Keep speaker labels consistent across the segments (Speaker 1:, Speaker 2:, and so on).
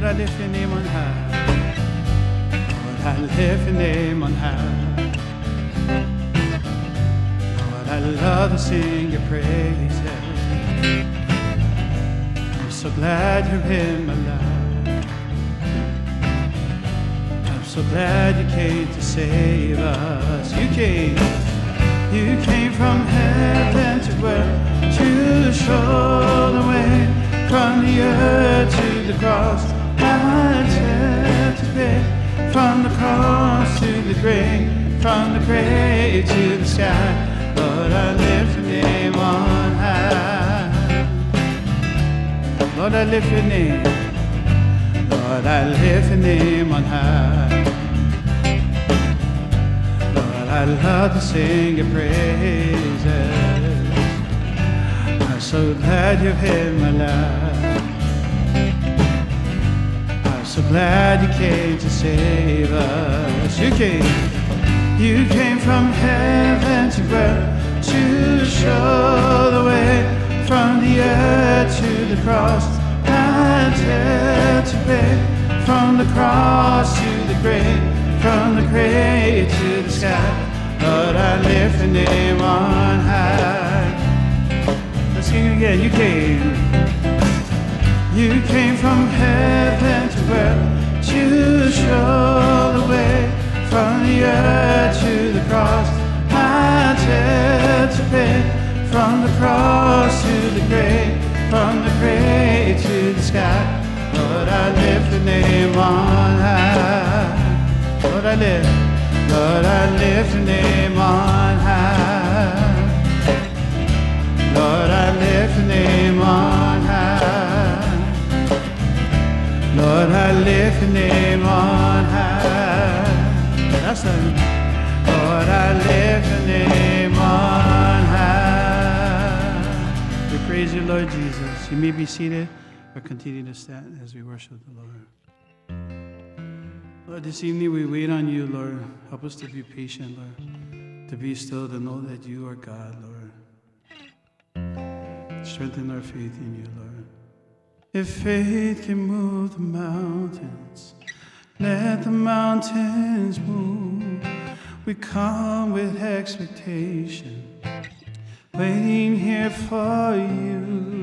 Speaker 1: I lift your name on high. Lord, I lift your name on high. Lord, I love to sing your praises. I'm so glad you're in my life. I'm so glad you came to save us. You came from heaven to earth to show the way. From the earth to the cross, I had to pay. From the cross to the grave, from the grave to the sky. Lord, I lift your name on high. Lord, I lift your name. Lord, I lift your name on high. Lord, I love to sing your praises. I'm so glad you've hit my life. I'm so glad you came to save us. You came from heaven to earth to show the way. From the earth to the cross, I had to pay. From the cross to the grave, from the grave to the sky. Lord, I lift your name on high. Let's sing it again. You came from heaven to earth to show the way. From the earth to the cross, I had to pay. From the cross to the grave, from the grave to the sky. Lord, I lift your name on high. Lord, I lift your name on high. Lord, I lift your name on high. Lord, I lift your name on high. That's it. Lord, I lift your name on high. We praise you, Lord Jesus. You may be seated or continue to stand as we worship the Lord. Lord, this evening we wait on you, Lord. Help us to be patient, Lord. To be still, to know that you are God, Lord. Strengthen our faith in you, Lord. If faith can move the mountains, let the mountains move. We come with expectation, waiting here for you.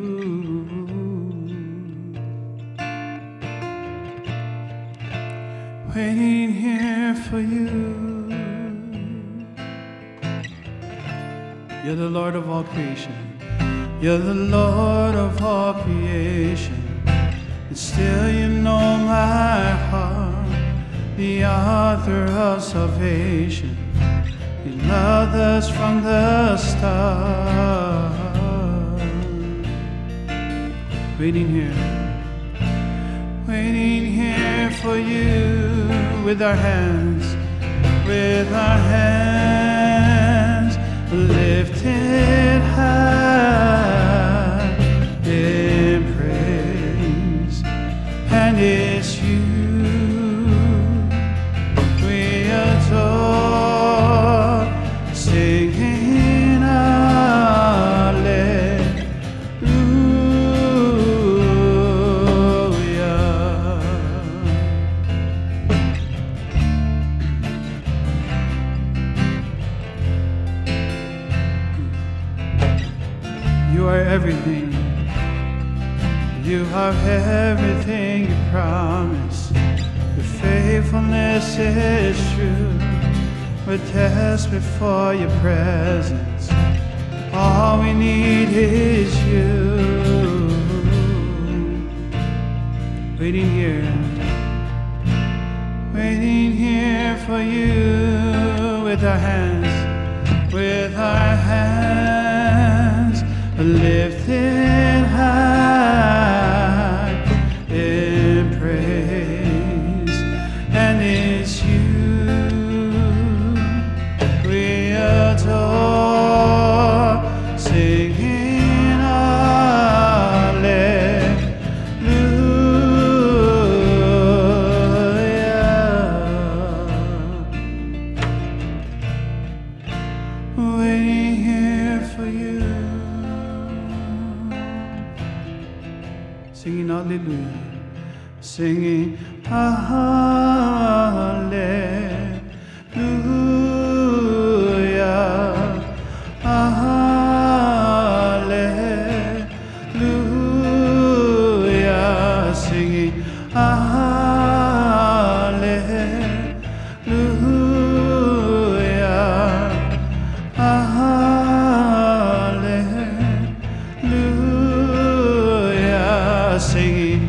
Speaker 1: Waiting here for you. You're the Lord of all creation. You're the Lord of all creation, and still you know my heart, the author of salvation. You loved us from the start. Waiting here for you, with our hands lifted high in praise, and it's you we adore, singing everything. You are everything you promised. Your faithfulness is true. We're desperate for your presence. All we need is you. Waiting here for you, with our hands lifted high in praise, and it's you we adore, singing hallelujah. Waiting here for you. Singing hallelujah, singing hallelujah, hallelujah, singing hallelujah, singing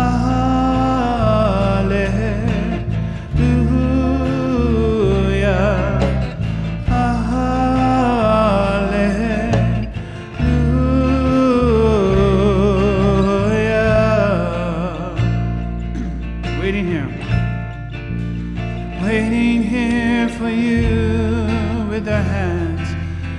Speaker 1: waiting here for you with our hands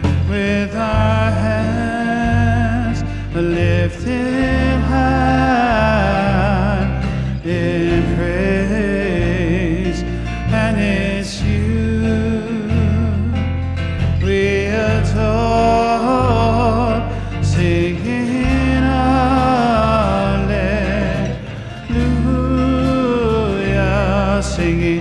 Speaker 1: lifted high in praise, and it's you we adore, singing hallelujah, singing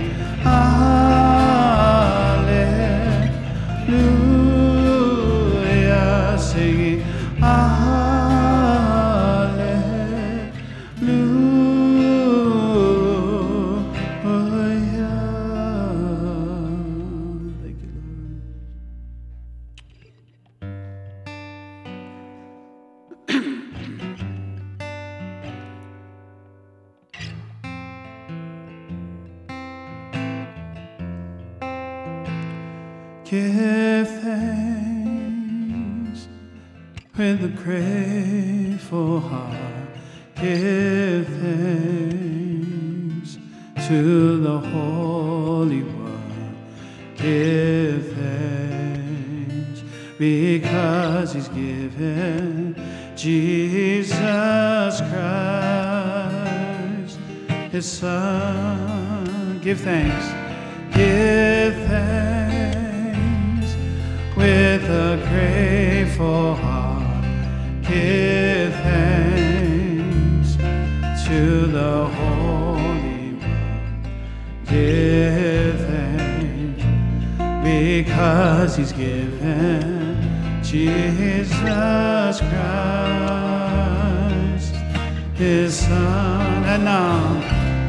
Speaker 1: hallelujah, singing hallelujah. Thank you, Lord. Give thanks with a grateful heart. Give thanks to the Holy One. Give thanks because He's given Jesus Christ, His Son. Give thanks. Give thanks with a grateful heart. Give thanks to the Holy One. Give thanks because He's given Jesus Christ, His Son. And now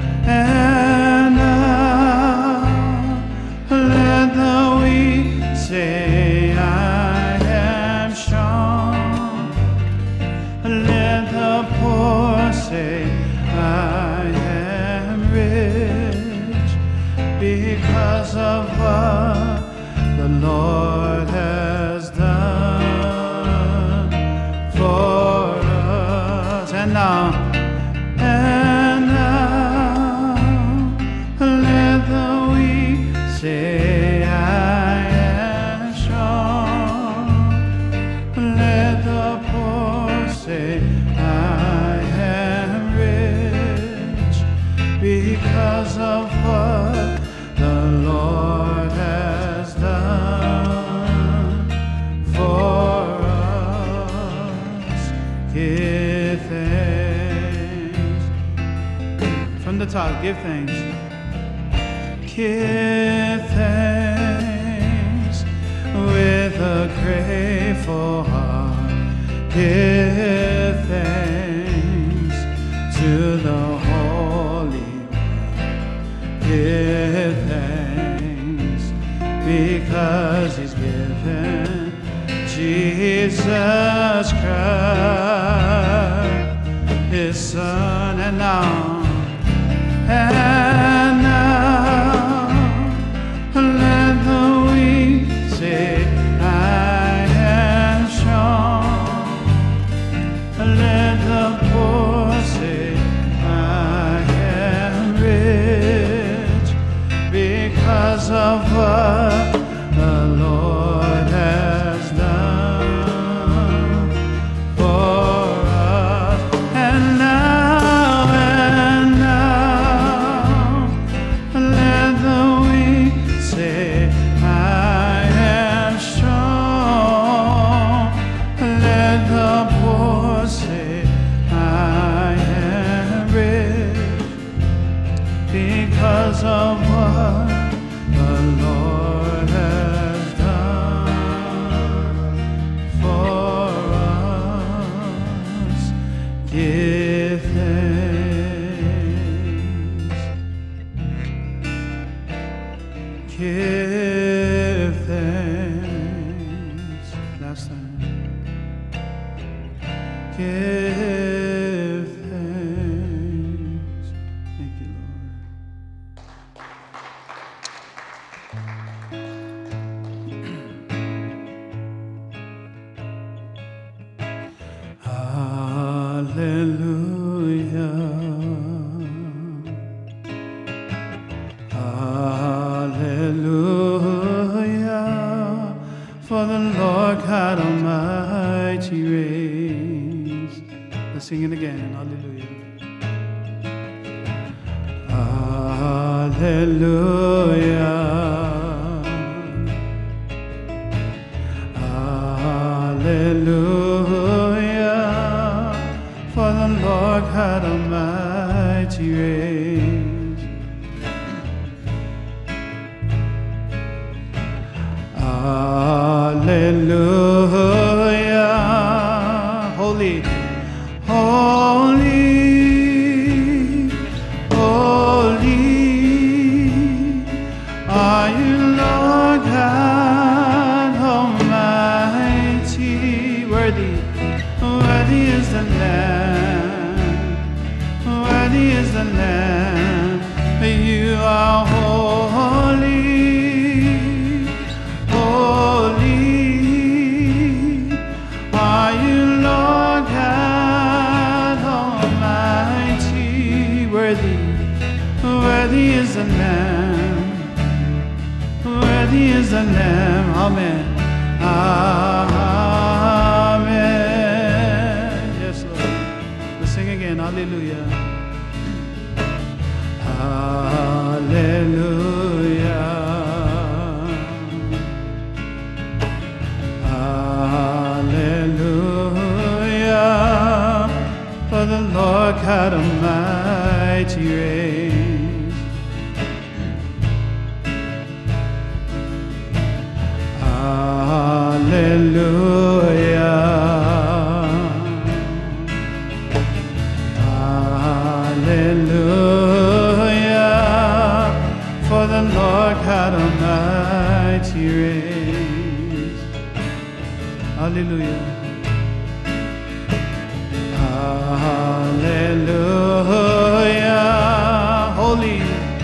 Speaker 1: let the weak say, I am strong. Let the poor say, I am rich, because of what the Lord has done for us. And now, let the weak say, I am strong. Let the poor say, I am rich, because of what the Lord has done for us. Give thanks. From the top, give thanks. Give thanks with a grateful heart. Give thanks to the Holy One. Give thanks because He's given Jesus Christ, His Son. And now, let the weak say, I am strong. Let the poor say, I am rich, because of what the Lord has done for us. And now, because of what the Lord has done for us. Give thanks. Give thanks. Last time. Give thanks. Thank you, Lord. Hallelujah. Hallelujah. For the Lord God Almighty reigns. Let's sing it again. Hallelujah. Hallelujah. Hallelujah. For the Lord God Almighty reigns. Hallelujah. Holy, holy, holy are you, Lord God Almighty. Worthy, worthy is the Lamb. Worthy is the Lamb. You are holy. Worthy is the Lamb. Worthy is the Lamb. Amen. Amen. Yes, Lord. Let's sing again. Hallelujah. Hallelujah. Hallelujah. For the Lord God Almighty reigns. Hallelujah. Hallelujah. For the Lord God Almighty reigns. Hallelujah. Hallelujah. Holy,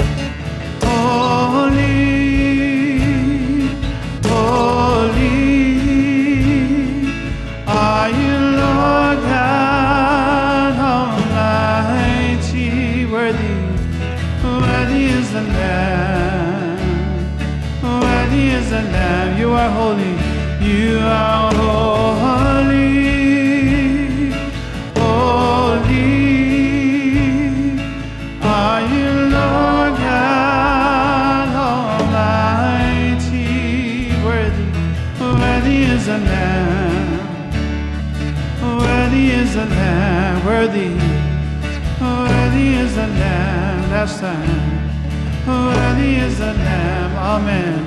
Speaker 1: holy, holy are you, Lord God Almighty. Worthy, worthy is the Lamb. Worthy is the Lamb. You are holy. You are holy. The Lamb, worthy is the Lamb, worthy, worthy is the Lamb. Last time, worthy is the Lamb. Amen.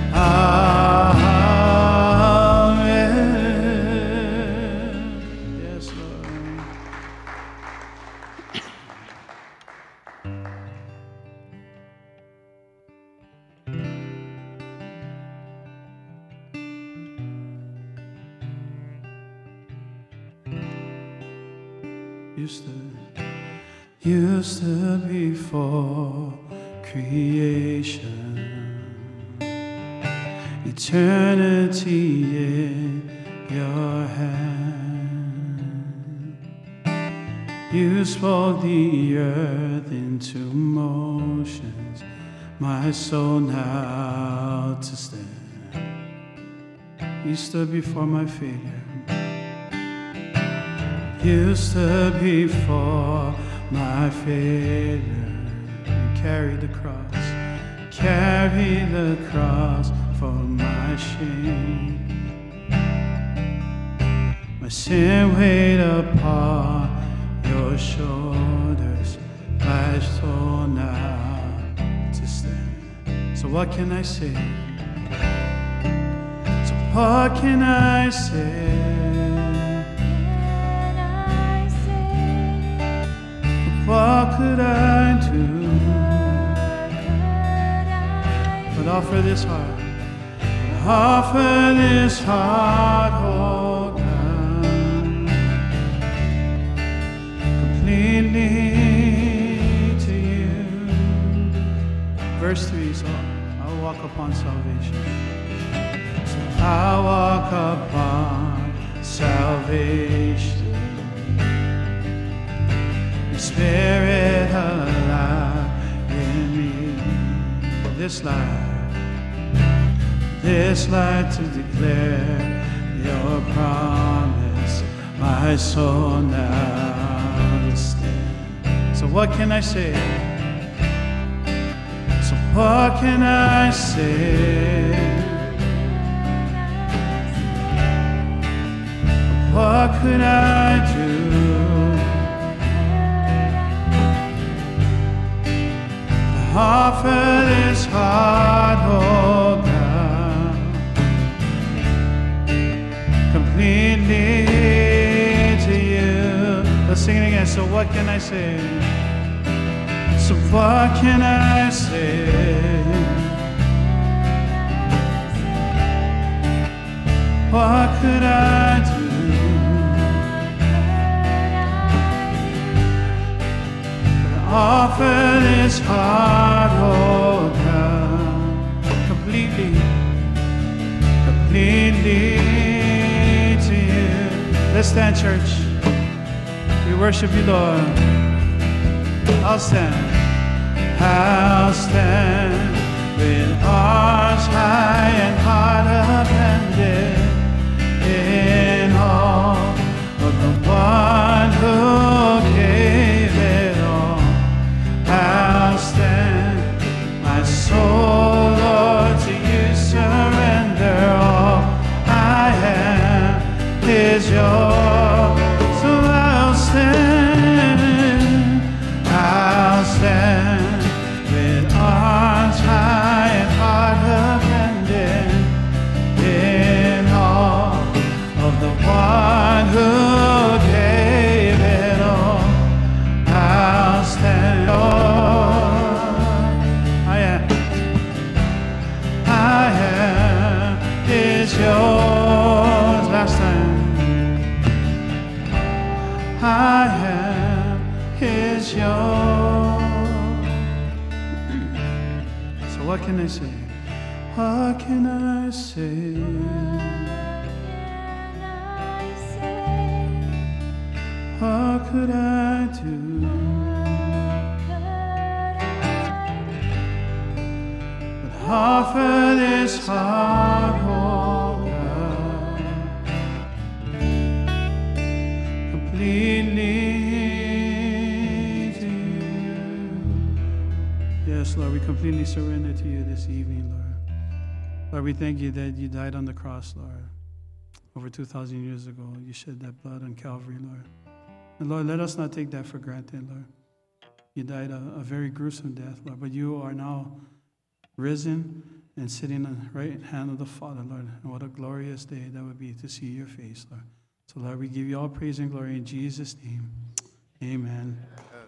Speaker 1: Amen. Yes, Lord. Used to before creation, eternity in your hand. You spoke the earth into motions, my soul now to stand. You stood before my failure. You stood before my failure. You carried the cross for my shame. My sin weighed upon your shoulders, my soul now to So what can I say? So what can I say? What could I do? But offer this heart. Offer this heart, oh God, completely to you. Verse 3, so I'll walk upon salvation. So I'll walk upon salvation. Your Spirit alive in me. This life to declare your promise, my soul now to stand. So what can I say? So what can I say? What could I do? To offer this heart, oh God, completely to you. Let's sing it again. So what can I say? So what can I say? What could I do? But offer this heart, oh God, completely to you. Let's stand, church. We worship you, Lord. I'll stand with arms high and heart upended in awe of the one who gave it all. I'll stand, my soul, Lord, to you surrender all I am is yours. So I'll stand with arms high and heart upended in awe of the one who gave it all. I'll stand. Oh, I am is yours. Last time. I am is yours. So what can I say? What can I say? What could I do? But offer this heart, oh God, completely to you. Yes, Lord, we completely surrender to you this evening, Lord. Lord, we thank you that you died on the cross, Lord. Over 2,000 years ago, you shed that blood on Calvary, Lord. And Lord, let us not take that for granted, Lord. You died a very gruesome death, Lord, but you are now risen and sitting on the right hand of the Father, Lord. And what a glorious day that would be to see your face, Lord. So, Lord, we give you all praise and glory in Jesus' name. Amen.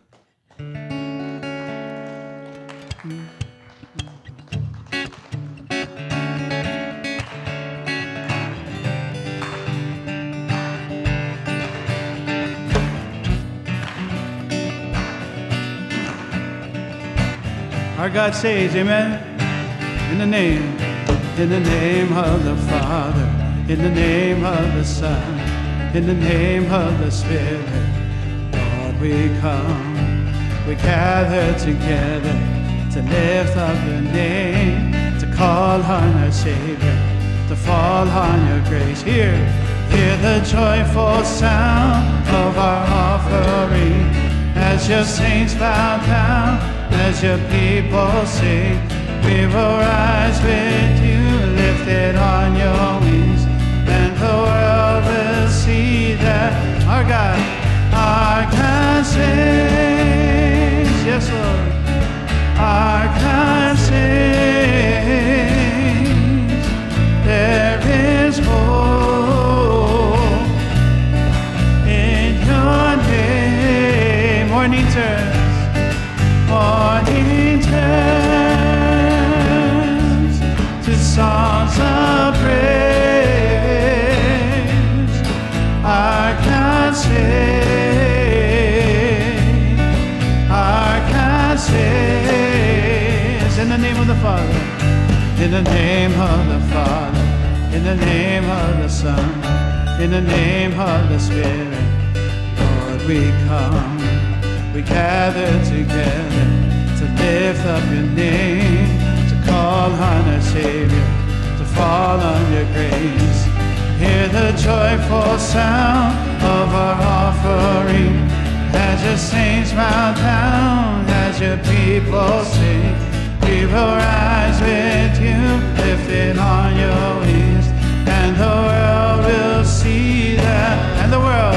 Speaker 1: Our God saves, amen. In the name of the Father, in the name of the Son, in the name of the Spirit, Lord, we come, we gather together to lift up your name, to call on our Savior, to fall on your grace. Hear the joyful sound of our offering as your saints bow down, as your people sing. We will rise with you, lifted on your wings, and the world will see that our God saves. Yes, Lord, our God saves. morning turns to songs of praise. Our God saves, in the name of the Father, in the name of the Father, in the name of the Son, in the name of the Spirit. Lord, we come, we gather together to lift up your name, to call on our Savior, to fall on your grace. Hear the joyful sound of our offering as your saints bow down, as your people sing. We will rise with you, lifted on your wings, and the world will see that, and the world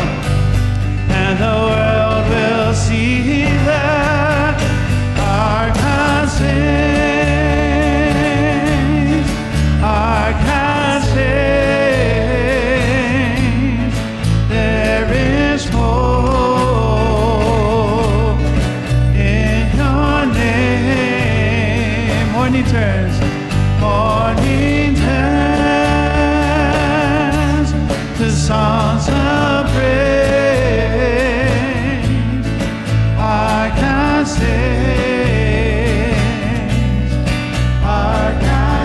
Speaker 1: will see that our God saves, our God saves. There is hope in your name. Morning turns to songs of praise. Our God saves, our God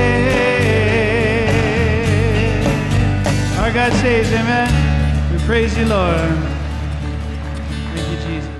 Speaker 1: saves. Our God saves, amen. We praise you, Lord. Thank you, Jesus.